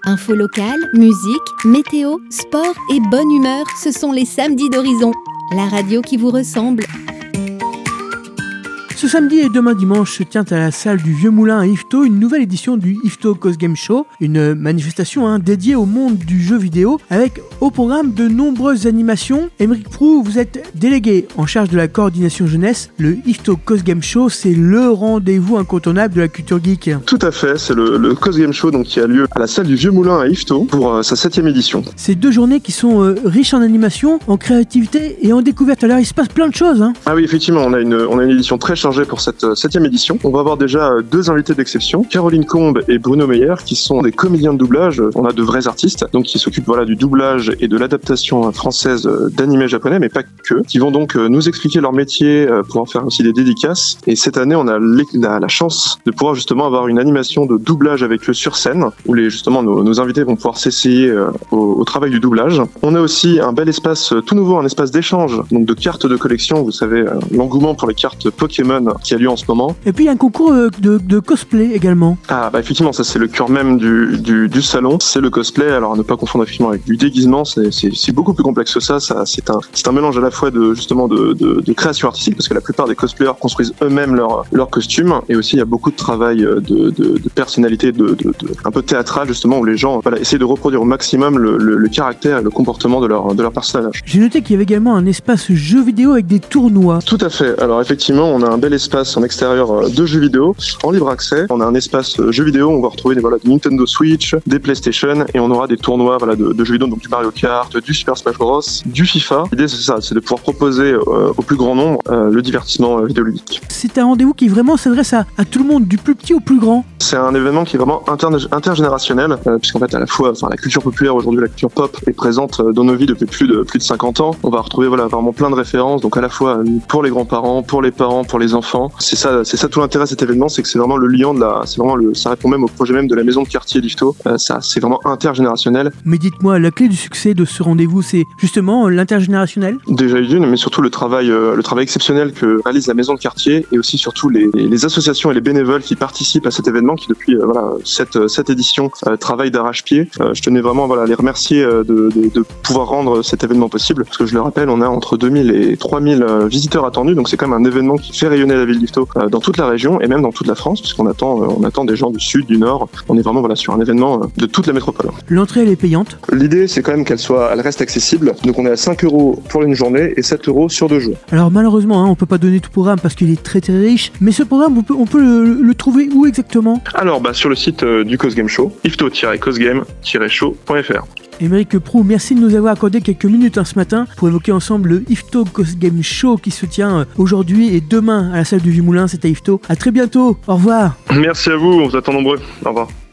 Info locale, musique, météo, sport et bonne humeur, ce sont les samedis d'Horizon. La radio qui vous ressemble. Ce samedi et demain dimanche se tient à la salle du Vieux Moulin à Yvetot une nouvelle édition du Yvetot Cause Game Show, une manifestation dédiée au monde du jeu vidéo avec au programme de nombreuses animations. Émeric Proulx, vous êtes délégué en charge de la coordination jeunesse. Le Yvetot Cause Game Show, c'est le rendez-vous incontournable de la culture geek. Tout à fait, c'est le Cause Game Show donc, qui a lieu à la salle du Vieux Moulin à Yvetot pour sa 7e édition. Ces 2 journées qui sont riches en animation, en créativité et en découverte. Alors il se passe plein de choses. Ah oui, effectivement, on a une édition très chargée pour cette 7e édition. On va avoir déjà 2 invités d'exception, Caroline Combe et Bruno Meyer, qui sont des comédiens de doublage. On a de vrais artistes, donc qui s'occupent du doublage et de l'adaptation française d'animés japonais, mais pas que, qui vont donc nous expliquer leur métier, pouvoir faire aussi des dédicaces. Et cette année, on a la chance de pouvoir justement avoir une animation de doublage avec eux sur scène, où nos invités vont pouvoir s'essayer au travail du doublage. On a aussi un bel espace tout nouveau, un espace d'échange, donc de cartes de collection. Vous savez, l'engouement pour les cartes Pokémon qui a lieu en ce moment. Et puis il y a un concours de cosplay également. Ah bah effectivement, ça c'est le cœur même du salon, c'est le cosplay. Alors à ne pas confondre effectivement avec du déguisement, c'est beaucoup plus complexe que ça. C'est un mélange à la fois de création artistique, parce que la plupart des cosplayers construisent eux-mêmes leurs costumes, et aussi il y a beaucoup de travail de personnalité, un peu théâtral justement, où les gens essaient de reproduire au maximum le caractère et le comportement de leur personnage. J'ai noté qu'il y avait également un espace jeux vidéo avec des tournois. Tout à fait. Alors effectivement, on a un bel espace en extérieur de jeux vidéo en libre accès. On a un espace jeux vidéo, on va retrouver des Nintendo Switch, des PlayStation, et on aura des tournois de jeux vidéo, donc du Mario Kart, du Super Smash Bros, du FIFA. L'idée c'est ça, c'est de pouvoir proposer au plus grand nombre le divertissement vidéoludique. C'est un rendez-vous qui vraiment s'adresse à tout le monde, du plus petit au plus grand. C'est un événement qui est vraiment intergénérationnel, puisqu'en fait à la fois la culture populaire aujourd'hui, la culture pop est présente dans nos vies depuis plus de 50 ans. On va retrouver vraiment plein de références, donc à la fois pour les grands-parents, pour les parents, pour les enfants. C'est ça tout l'intérêt de cet événement, c'est que c'est vraiment le lien ça répond même au projet même de la maison de quartier d'Yvetot. C'est vraiment intergénérationnel. Mais dites-moi, la clé du succès de ce rendez-vous, c'est justement l'intergénérationnel? Déjà d'une, mais surtout le travail exceptionnel que réalise la maison de quartier, et aussi surtout les associations et les bénévoles qui participent à cet événement, qui depuis cette édition travaillent d'arrache-pied. Je tenais vraiment à les remercier de pouvoir rendre cet événement possible, parce que je le rappelle, on a entre 2000 et 3000 visiteurs attendus, donc c'est quand même un événement qui fait rayonner la ville d'Yvetot dans toute la région et même dans toute la France, puisqu'on attend des gens du sud, du nord. On est vraiment sur un événement de toute la métropole. L'entrée, elle est payante? L'idée, c'est quand même elle reste accessible. Donc on est à 5 € pour une journée et 7 € sur 2 jours. Alors malheureusement, on peut pas donner tout le programme parce qu'il est très très riche, mais ce programme, on peut le trouver où exactement? Alors sur le site du Cause Game Show, yvetot-causegame-show.fr. Émeric Proulx, merci de nous avoir accordé quelques minutes ce matin pour évoquer ensemble le Yvetot Cause Game Show qui se tient aujourd'hui et demain à la salle du Vieux Moulin, c'est à Yvetot. À très bientôt, au revoir. Merci à vous, on vous attend nombreux. Au revoir.